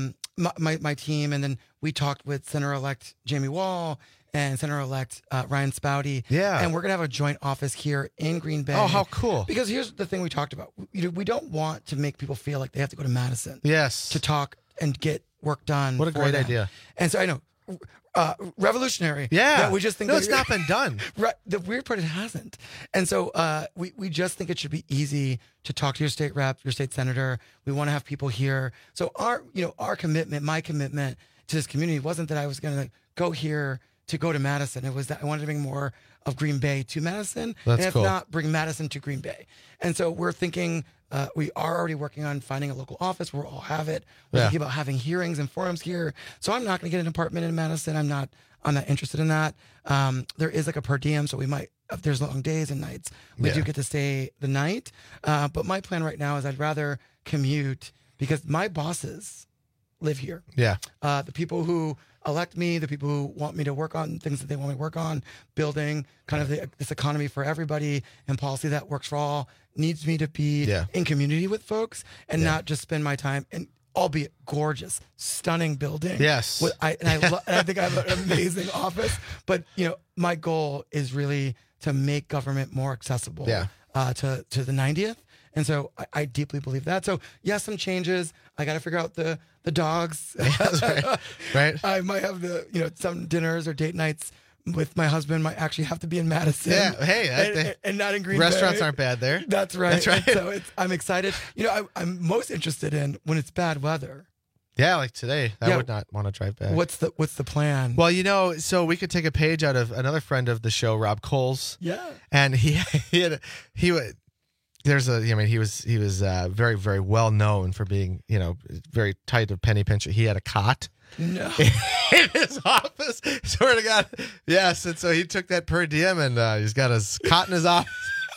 my team, and then we talked with Senator-elect Jamie Wall and Senator-elect Ryan Spouty. Yeah. And we're going to have a joint office here in Green Bay. Oh, how cool. Because here's the thing we talked about. We don't want to make people feel like they have to go to Madison. Yes. To talk and get work done. What a great idea. And so I know, revolutionary. Yeah. That we just think it's not been done. Right. The weird part, it hasn't. And so we just think it should be easy to talk to your state rep, your state senator. We want to have people here. So our commitment, my commitment to this community wasn't that I was going to go here to go to Madison. It was that I wanted to bring more of Green Bay to Madison. That's and if cool. not, bring Madison to Green Bay. And so we're thinking, we are already working on finding a local office where we'll all have it. We're thinking about having hearings and forums here. So I'm not going to get an apartment in Madison. I'm not interested in that. There is like a per diem, so we might, if there's long days and nights, we do get to stay the night. But my plan right now is I'd rather commute because my bosses live here. Yeah. The people who elect me, the people who want me to work on things that they want me to work on, building kind of this economy for everybody and policy that works for all, needs me to be in community with folks and not just spend my time in, albeit gorgeous, stunning building. Yes. And I think I have an amazing office. But, my goal is really to make government more accessible to the 90th. And so I deeply believe that. So, yes, some changes. I got to figure out the dogs. Right. I might have some dinners or date nights with my husband might actually have to be in Madison. Yeah. Hey, and not in Green Bay. Restaurants aren't bad there. That's right. That's right. So I'm excited. I'm most interested in when it's bad weather. Yeah, like today. I would not want to drive back. What's the plan? Well, so we could take a page out of another friend of the show, Rob Coles. Yeah. And he was very, very well known for being, very tight of penny pincher. He had a cot in his office. Swear to God. Yes. And so he took that per diem and he's got his cot in his office.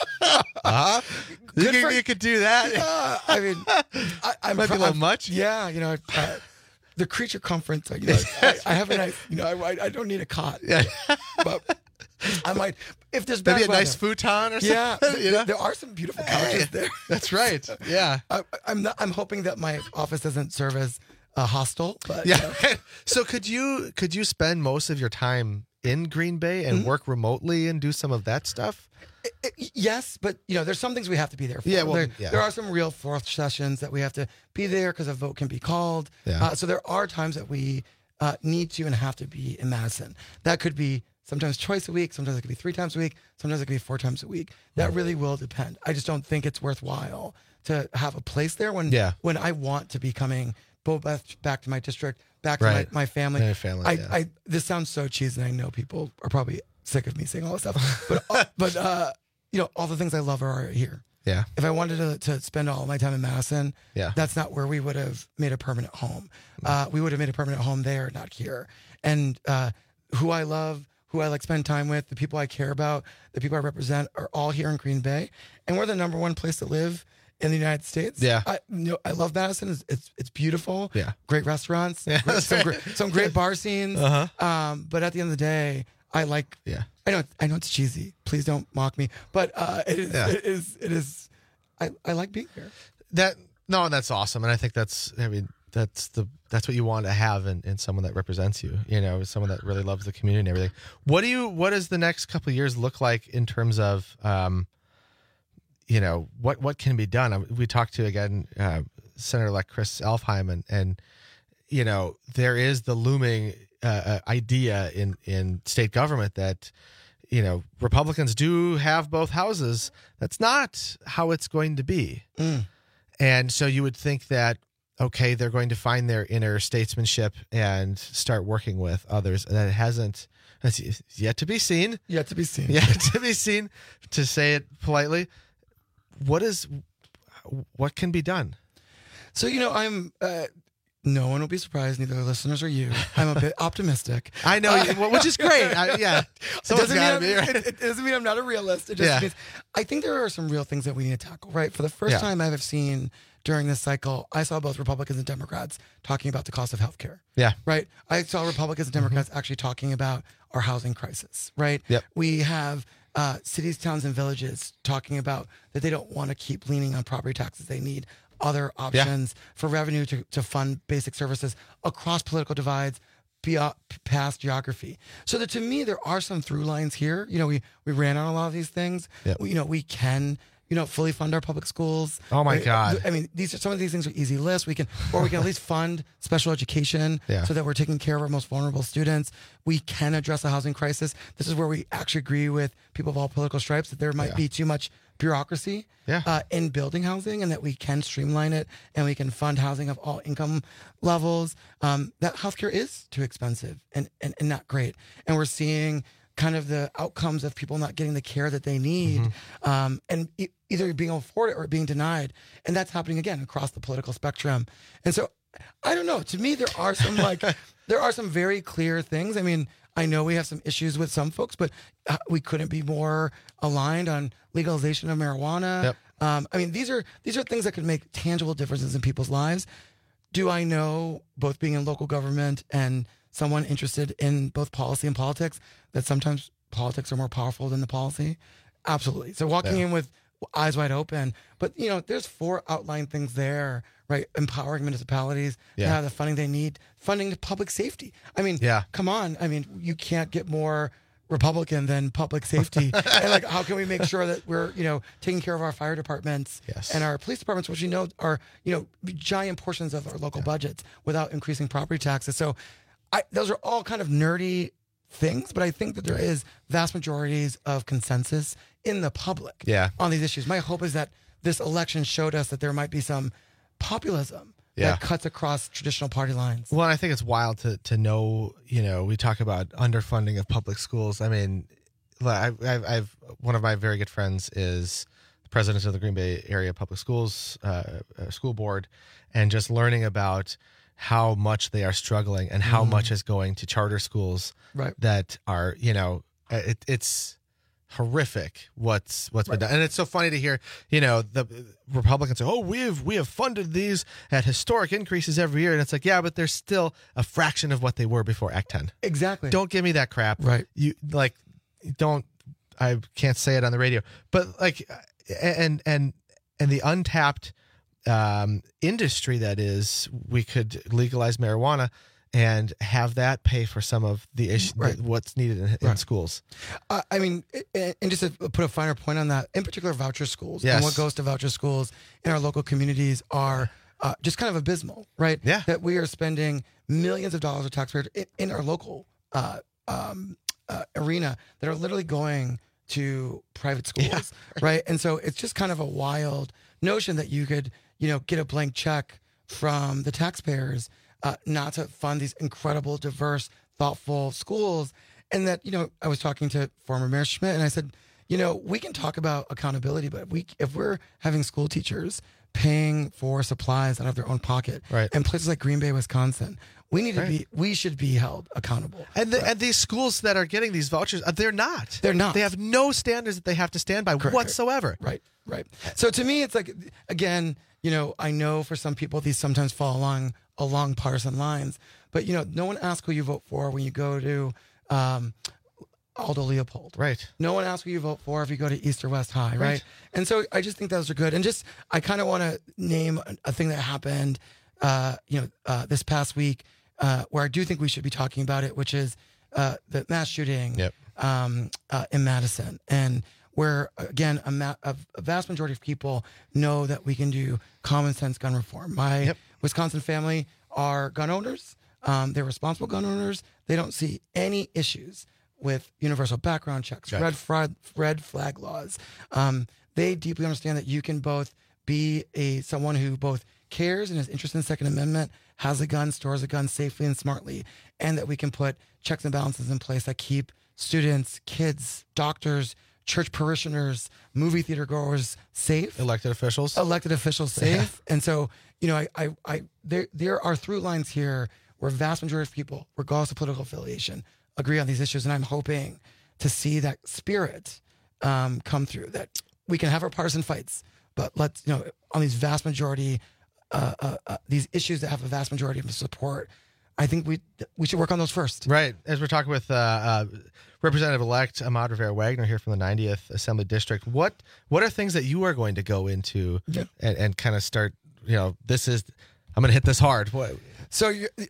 You could do that. I mean, I might be a little much. Yeah. The creature conference, I have a nice, I don't need a cot. Yeah. But I might, if there's bad maybe a weather, nice futon or something. Yeah, there are some beautiful couches there. That's right. Yeah, I'm hoping that my office doesn't serve as a hostel. But So could you spend most of your time in Green Bay and work remotely and do some of that stuff? Yes, but there's some things we have to be there for. Yeah, there are some real fourth sessions that we have to be there because a vote can be called. Yeah. So there are times that we need to and have to be in Madison. That could be sometimes twice a week, sometimes it could be 3 times a week, sometimes it could be 4 times a week. That really will depend. I just don't think it's worthwhile to have a place there when I want to be coming both back to my district, back to my family. This sounds so cheesy, and I know people are probably sick of me saying all this stuff, but all the things I love are here. Yeah. If I wanted to spend all my time in Madison, that's not where we would have made a permanent home. We would have made a permanent home there, not here. And who I love, who I like spend time with, the people I care about, the people I represent are all here in Green Bay. And we're the number one place to live in the United States. Yeah. I love Madison. It's beautiful. Yeah. Great restaurants. Yeah. Some great bar scenes. Uh-huh. But at the end of the day, I like. Yeah. I know it's cheesy. Please don't mock me. But it is. I like being here. That's awesome, and I think that's what you want to have in someone that represents you. Someone that really loves the community and everything. What does the next couple of years look like in terms of what can be done? We talked to again Senator-elect Chris Elfheim, and there is the looming idea in state government that Republicans do have both houses. That's not how it's going to be. And so you would think that, okay, they're going to find their inner statesmanship and start working with others. And that's yet to be seen. Yet to be seen. Yet to be seen, to say it politely. What can be done? So, I'm, no one will be surprised, neither the listeners or you. I'm a bit optimistic. I know, which is great. It doesn't mean I'm not a realist. It just means I think there are some real things that we need to tackle, right? For the first time I've seen during this cycle, I saw both Republicans and Democrats talking about the cost of healthcare. Yeah. Right? I saw Republicans and Democrats actually talking about our housing crisis, right? Yep. We have cities, towns, and villages talking about that they don't want to keep leaning on property taxes. They need other options for revenue to fund basic services across political divides, past geography. So that to me, there are some through lines here. We ran on a lot of these things. Yep. We can fully fund our public schools. Oh my God. I mean, some of these things are easy lists. We can at least fund special education so that we're taking care of our most vulnerable students. We can address the housing crisis. This is where we actually agree with people of all political stripes that there might be too much bureaucracy in building housing, and that we can streamline it and we can fund housing of all income levels. That healthcare is too expensive and not great. And we're seeing kind of the outcomes of people not getting the care that they need, and either being afforded or being denied. And that's happening again across the political spectrum. And so I don't know, to me, there are some very clear things. I mean, I know we have some issues with some folks, but we couldn't be more aligned on legalization of marijuana. Yep. I mean, these are things that could make tangible differences in people's lives. Do I know, both being in local government and someone interested in both policy and politics, that sometimes politics are more powerful than the policy? Absolutely. So walking in with eyes wide open, but there's 4 outlined things there, right? Empowering municipalities to have the funding they need, funding to public safety. I mean, come on. I mean, you can't get more Republican than public safety. And how can we make sure that we're, taking care of our fire departments and our police departments, which are, giant portions of our local budgets, without increasing property taxes. So those are all kind of nerdy things, but I think that there is vast majorities of consensus in the public on these issues. My hope is that this election showed us that there might be some populism that cuts across traditional party lines. Well, I think it's wild to know, we talk about underfunding of public schools. I mean, I've one of my very good friends is the president of the Green Bay Area Public Schools school board, and just learning about how much they are struggling and how much is going to charter schools that are, it's horrific what's been done. And it's so funny to hear, the Republicans say, we have funded these at historic increases every year. And it's like, yeah, but they're still a fraction of what they were before Act 10. Exactly. Don't give me that crap. Right. I can't say it on the radio, but and the untapped industry that is, we could legalize marijuana and have that pay for some of the issue, what's needed in schools. I mean, and just to put a finer point on that, in particular, voucher schools and what goes to voucher schools in our local communities are just kind of abysmal, right? Yeah. That we are spending millions of dollars of taxpayers in our local arena that are literally going to private schools, right? And so it's just kind of a wild notion that you could, get a blank check from the taxpayers not to fund these incredible, diverse, thoughtful schools. And that, I was talking to former Mayor Schmidt, and I said, we can talk about accountability, but if we're having school teachers paying for supplies out of their own pocket, in places like Green Bay, Wisconsin, we should be held accountable. And these schools that are getting these vouchers, they're not. They're not. They have no standards that they have to stand by whatsoever. Right. So to me, it's like, again, I know for some people these sometimes fall along partisan lines, but no one asks who you vote for when you go to Aldo Leopold. Right. No one asks who you vote for if you go to East or West High, right? And so I just think those are good. And I kind of want to name a thing that happened, this past week, where I do think we should be talking about it, which is the mass shooting in Madison, and where, again, a vast majority of people know that we can do common sense gun reform. My Wisconsin family are gun owners. They're responsible gun owners. They don't see any issues with universal background checks, red flag laws. They deeply understand that you can both be someone who both cares and is interested in the Second Amendment, has a gun, stores a gun safely and smartly, and that we can put checks and balances in place that keep students, kids, doctors, church parishioners, movie theater goers safe. Elected officials safe. Yeah. And so, there are through lines here where vast majority of people, regardless of political affiliation, agree on these issues. And I'm hoping to see that spirit come through, that we can have our partisan fights, but let's, on these vast majority, these issues that have a vast majority of support, I think we should work on those first. Right. As we're talking with Representative-elect Ahmad Rivera-Wagner here from the 90th Assembly District, what are things that you are going to go into and kind of start, I'm going to hit this hard. What? So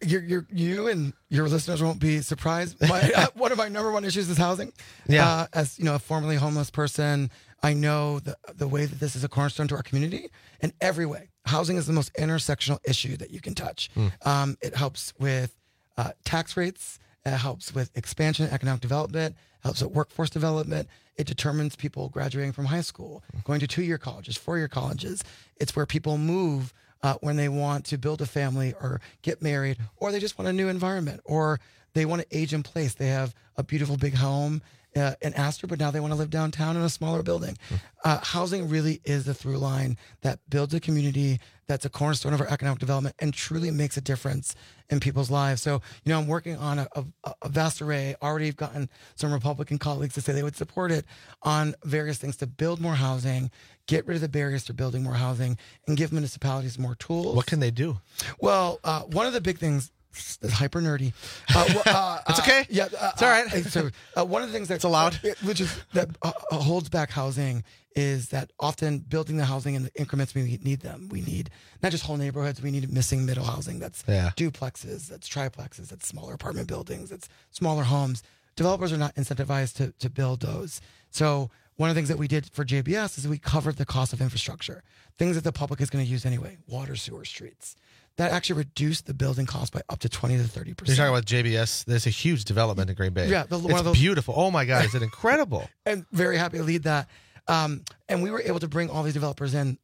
you and your listeners won't be surprised. One of my number one issues is housing. Yeah. As a formerly homeless person, I know the way that this is a cornerstone to our community in every way. Housing is the most intersectional issue that you can touch. It helps with tax rates. It helps with expansion, economic development. Helps with workforce development. It determines people graduating from high school, going to 2-year colleges, 4-year colleges. It's where people move when they want to build a family or get married, or they just want a new environment, or they want to age in place. They have a beautiful big home in Astor, but now they want to live downtown in a smaller building. Housing really is the through line that builds a community that's a cornerstone of our economic development and truly makes a difference in people's lives. So, I'm working on a vast array. Already gotten some Republican colleagues to say they would support it on various things to build more housing, get rid of the barriers to building more housing, and give municipalities more tools. What can they do? Well, one of the big things that's hyper nerdy. It's okay. Yeah, it's all right. So one of the things that's allowed, which is that holds back housing, is that often building the housing in the increments we need them. We need not just whole neighborhoods. We need missing middle housing. That's duplexes. That's triplexes. That's smaller apartment buildings. That's smaller homes. Developers are not incentivized to build those. So one of the things that we did for JBS is we covered the cost of infrastructure, things that the public is going to use anyway, water, sewer, streets. That actually reduced the building cost by up to 20 to 30%. You're talking about JBS. There's a huge development in Green Bay. Yeah. It's beautiful. Oh, my God. Is it incredible? And very happy to lead that. And we were able to bring all these developers in.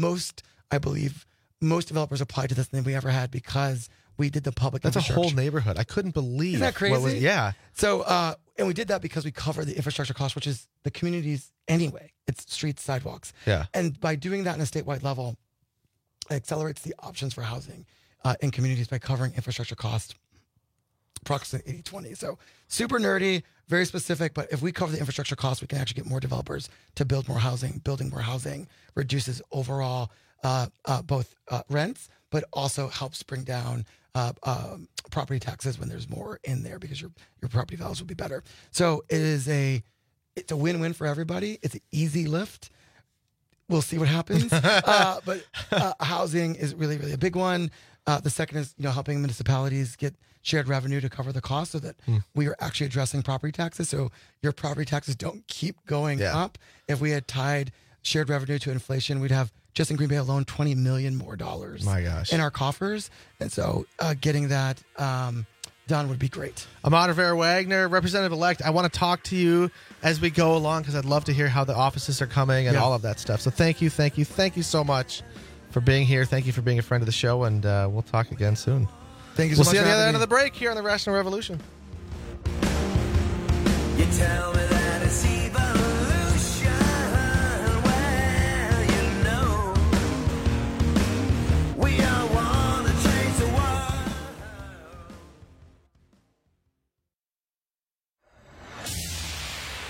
I believe, most developers applied to this than we ever had because we did the public infrastructure. That's a whole neighborhood. I couldn't believe. Isn't that crazy? Yeah. So, and we did that because we covered the infrastructure cost, which is the communities anyway. It's streets, sidewalks. Yeah. And by doing that on a statewide level, it accelerates the options for housing in communities by covering infrastructure costs approximately 80-20. So super nerdy, very specific, but if we cover the infrastructure costs, we can actually get more developers to build more housing. Building more housing reduces overall both rents, but also helps bring down property taxes when there's more in there because your property values will be better. So it's a win-win for everybody. It's an easy lift. We'll see what happens. But housing is really, really a big one. The second is, helping municipalities get shared revenue to cover the cost so that we are actually addressing property taxes. So your property taxes don't keep going up. If we had tied shared revenue to inflation, we'd have, just in Green Bay alone, $20 million more in our coffers. And so getting that done would be great. Ahmad Rivera-Wagner, Representative-elect, I want to talk to you as we go along because I'd love to hear how the offices are coming and all of that stuff. So thank you so much for being here. Thank you for being a friend of the show, and we'll talk again soon. Thank you so much. We'll see you on the other end of the break here on the Rational Revolution. You tell me that it's evolution. Well, you know, we all want to change the world.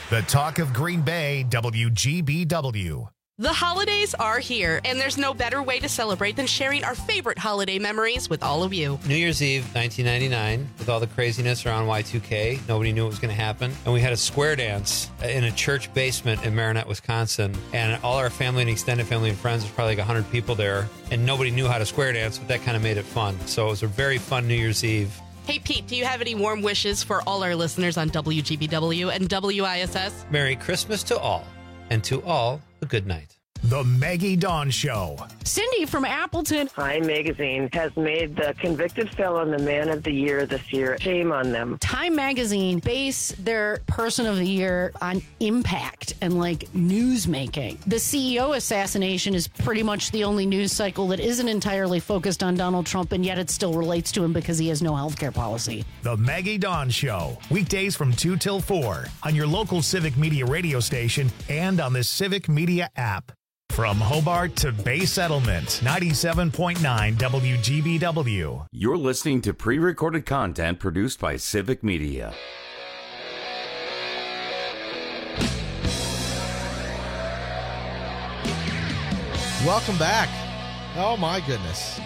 The talk of Green Bay, WGBW. The holidays are here, and there's no better way to celebrate than sharing our favorite holiday memories with all of you. New Year's Eve, 1999, with all the craziness around Y2K, nobody knew what was going to happen. And we had a square dance in a church basement in Marinette, Wisconsin. And all our family and extended family and friends, there's probably like 100 people there. And nobody knew how to square dance, but that kind of made it fun. So it was a very fun New Year's Eve. Hey, Pete, do you have any warm wishes for all our listeners on WGBW and WISS? Merry Christmas to all, and to all, a good night. The Maggie Dawn Show. Cindy from Appleton. Time Magazine has made the convicted felon the man of the year this year. Shame on them. Time Magazine base their person of the year on impact and like news making. The CEO assassination is pretty much the only news cycle that isn't entirely focused on Donald Trump, and yet it still relates to him because he has no healthcare policy. The Maggie Dawn Show. Weekdays from 2 till 4 on your local Civic Media radio station and on the Civic Media app. From Hobart to Bay Settlement, 97.9 WGBW. You're listening to pre-recorded content produced by Civic Media. Welcome back. Oh, my goodness.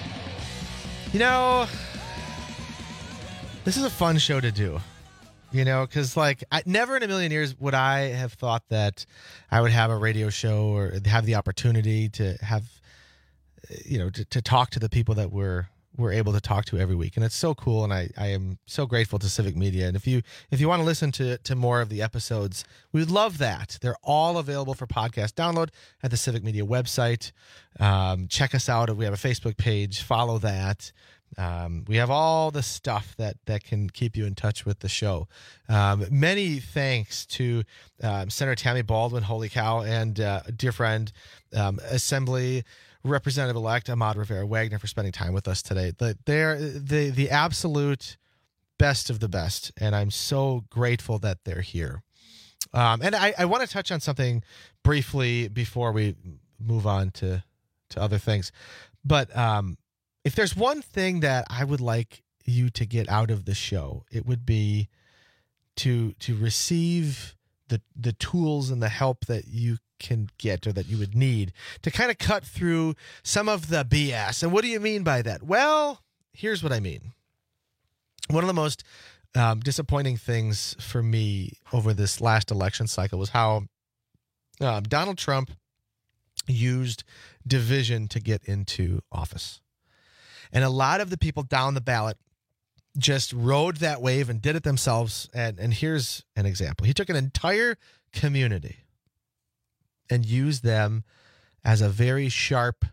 You know, this is a fun show to do. You know, because like never in a million years would I have thought that I would have a radio show or have the opportunity to have, you know, to talk to the people that we're able to talk to every week. And it's so cool. And I am so grateful to Civic Media. And if you want to listen to more of the episodes, we would love that. They're all available for podcast download at the Civic Media website. Check us out. We have a Facebook page. Follow that. We have all the stuff that can keep you in touch with the show. Many thanks to Senator Tammy Baldwin, holy cow, and dear friend, Assembly Representative-elect Ahmad Rivera Wagner for spending time with us today. They're the absolute best of the best, and I'm so grateful that they're here. And I want to touch on something briefly before we move on to other things. But if there's one thing that I would like you to get out of the show, it would be to receive the tools and the help that you can get or that you would need to kind of cut through some of the BS. And what do you mean by that? Well, here's what I mean. One of the most disappointing things for me over this last election cycle was how Donald Trump used division to get into office. And a lot of the people down the ballot just rode that wave and did it themselves. And here's an example. He took an entire community and used them as a very sharp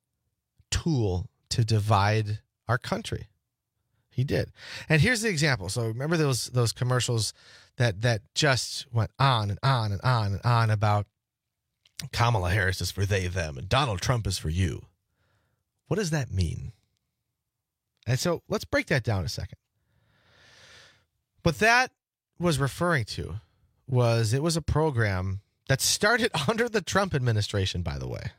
tool to divide our country. He did. And here's the example. So remember those commercials that just went on and on and on and on about Kamala Harris is for they, them, and Donald Trump is for you. What does that mean? And so let's break that down a second. What that was referring to was it was a program that started under the Trump administration, by the way,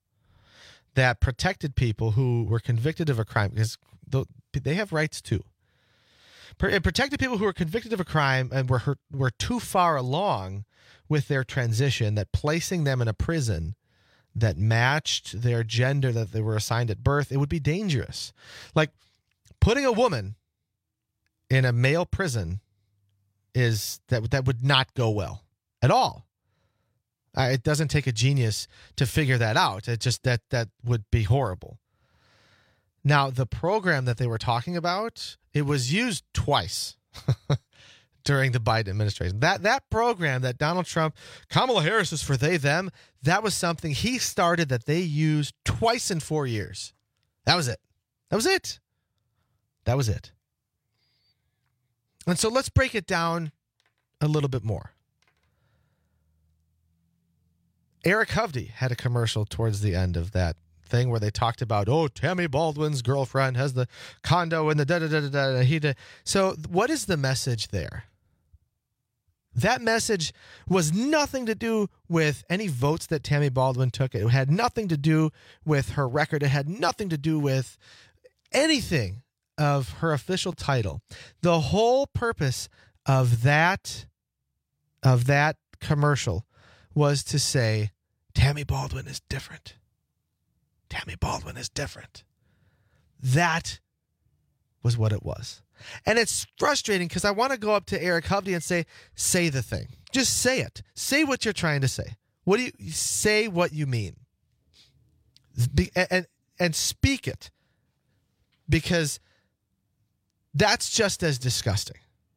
that protected people who were convicted of a crime, because they have rights too. It protected people who were convicted of a crime and were too far along with their transition, that placing them in a prison that matched their gender that they were assigned at birth, it would be dangerous. Like putting a woman in a male prison that would not go well at all. It doesn't take a genius to figure that out. It just that would be horrible. Now, the program that they were talking about, it was used twice during the Biden administration. That program that Donald Trump, Kamala Harris is for they, them, that was something he started that they used twice in 4 years. That was it. And so let's break it down a little bit more. Eric Hovde had a commercial towards the end of that thing where they talked about, Tammy Baldwin's girlfriend has the condo and the da-da-da-da-da. So what is the message there? That message was nothing to do with any votes that Tammy Baldwin took. It had nothing to do with her record. It had nothing to do with anything of her official title. The whole purpose of that of that commercial was to say, Tammy Baldwin is different. Tammy Baldwin is different. That was what it was. And it's frustrating because I want to go up to Eric Hovde and say the thing. Just say it. Say what you're trying to say. What do you say what you mean? And speak it. Because that's just as disgusting.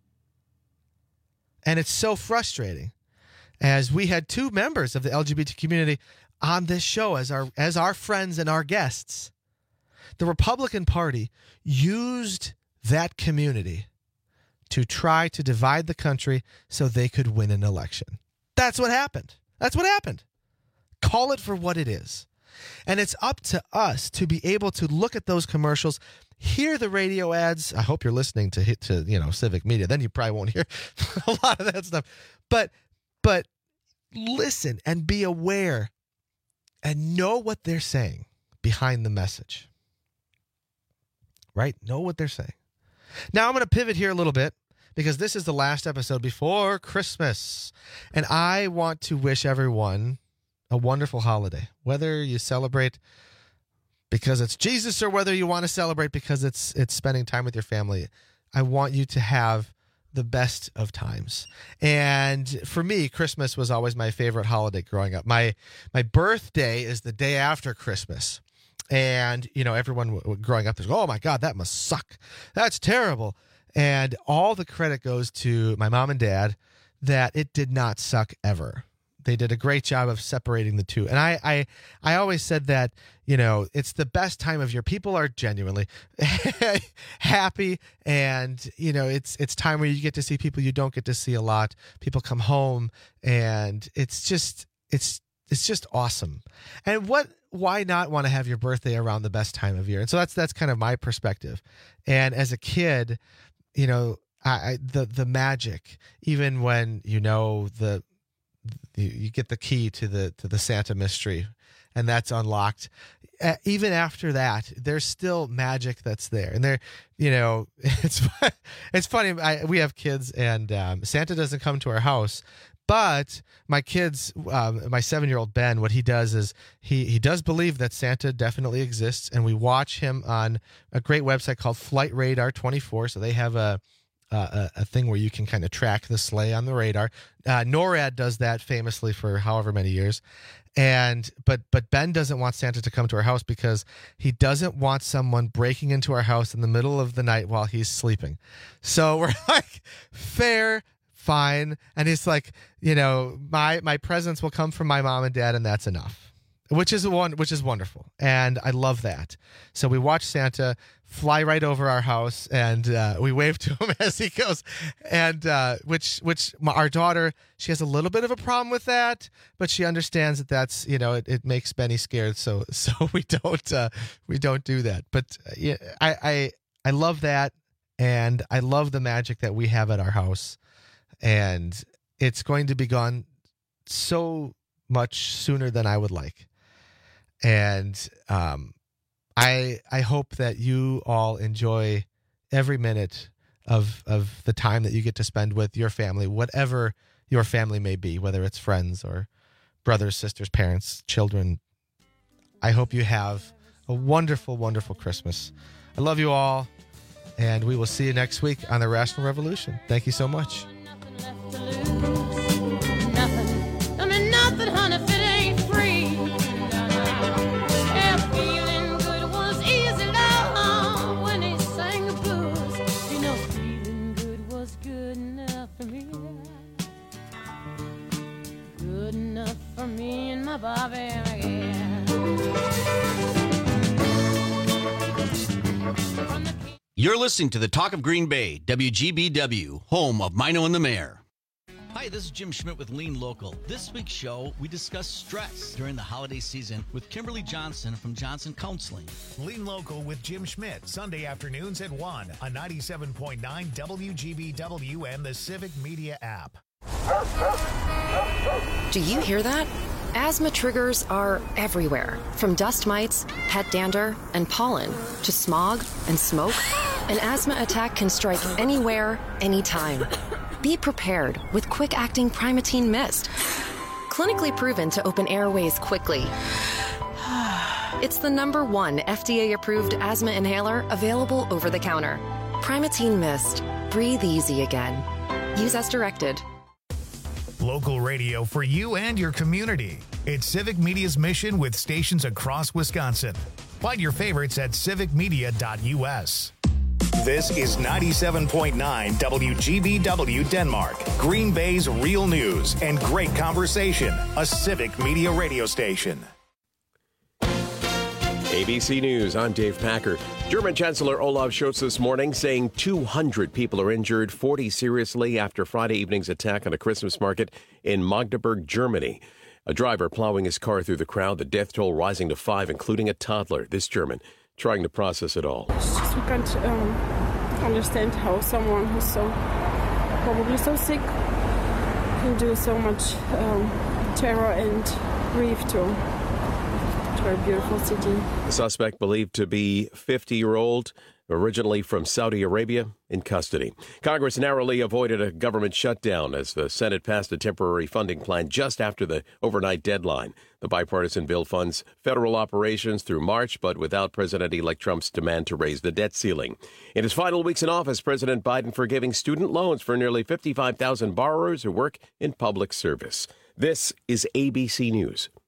And it's so frustrating as we had two members of the LGBT community on this show as our friends and our guests. The Republican Party used that community to try to divide the country so they could win an election. That's what happened. That's what happened. Call it for what it is. And it's up to us to be able to look at those commercials, hear the radio ads. I hope you're listening to Civic Media. Then you probably won't hear a lot of that stuff. But listen and be aware and know what they're saying behind the message. Right? Know what they're saying. Now I'm going to pivot here a little bit because this is the last episode before Christmas. And I want to wish everyone a wonderful holiday. Whether you celebrate because it's Jesus or whether you want to celebrate because it's spending time with your family, I want you to have the best of times. And for me, Christmas was always my favorite holiday growing up. My birthday is the day after Christmas. And, everyone growing up is, oh, my God, that must suck. That's terrible. And all the credit goes to my mom and dad that it did not suck ever. They did a great job of separating the two. And I always said that, it's the best time of year. People are genuinely happy. And, it's time where you get to see people you don't get to see a lot. People come home and it's just awesome. And why not want to have your birthday around the best time of year? And so that's kind of my perspective. And as a kid, the magic, even when you get the key to the Santa mystery and that's unlocked, even after that, there's still magic that's there. And there, it's funny. We have kids and Santa doesn't come to our house. But my kids, my 7-year-old Ben, what he does is he does believe that Santa definitely exists, and we watch him on a great website called Flight Radar 24. So they have a thing where you can kind of track the sleigh on the radar. NORAD does that famously for however many years, but Ben doesn't want Santa to come to our house because he doesn't want someone breaking into our house in the middle of the night while he's sleeping. So we're like, fair. Fine. And it's like, my presents will come from my mom and dad, and that's enough, which is wonderful. And I love that. So we watch Santa fly right over our house and we wave to him as he goes. And which our daughter, she has a little bit of a problem with that, but she understands that that's, it makes Benny scared. So we don't do that. But I love that. And I love the magic that we have at our house. And it's going to be gone so much sooner than I would like. And I hope that you all enjoy every minute of the time that you get to spend with your family, whatever your family may be, whether it's friends or brothers, sisters, parents, children. I hope you have a wonderful, wonderful Christmas. I love you all, and we will see you next week on The Rational Revolution. Thank you so much. Nothing, honey, if it ain't free. Yeah, feeling good was easy, love, when he sang the blues. Feeling good was good enough for me. Good enough for me and my Bobby, yeah. You're listening to the Talk of Green Bay, WGBW, home of Mino and the Mayor. Hi, this is Jim Schmidt with Lean Local. This week's show, we discuss stress during the holiday season with Kimberly Johnson from Johnson Counseling. Lean Local with Jim Schmidt, Sunday afternoons at 1 on 97.9 WGBW and the Civic Media app. Do you hear that? Asthma triggers are everywhere, from dust mites, pet dander, and pollen, to smog and smoke. An asthma attack can strike anywhere, anytime. Be prepared with quick-acting Primatene Mist. Clinically proven to open airways quickly. It's the #1 FDA-approved asthma inhaler available over the counter. Primatene Mist. Breathe easy again. Use as directed. Local radio for you and your community. It's Civic Media's mission with stations across Wisconsin. Find your favorites at civicmedia.us. This is 97.9 WGBW Denmark, Green Bay's real news and great conversation, a Civic Media radio station. ABC News, I'm Dave Packer. German Chancellor Olaf Scholz this morning saying 200 people are injured, 40 seriously after Friday evening's attack on a Christmas market in Magdeburg, Germany. A driver plowing his car through the crowd, the death toll rising to 5, including a toddler. This German trying to process it all. We can't understand how someone who's probably so sick can do so much terror and grief to a beautiful city. The suspect, believed to be 50-year-old, originally from Saudi Arabia, in custody. Congress narrowly avoided a government shutdown as the Senate passed a temporary funding plan just after the overnight deadline. The bipartisan bill funds federal operations through March, but without President-elect Trump's demand to raise the debt ceiling. In his final weeks in office, President Biden forgiving student loans for nearly 55,000 borrowers who work in public service. This is ABC News.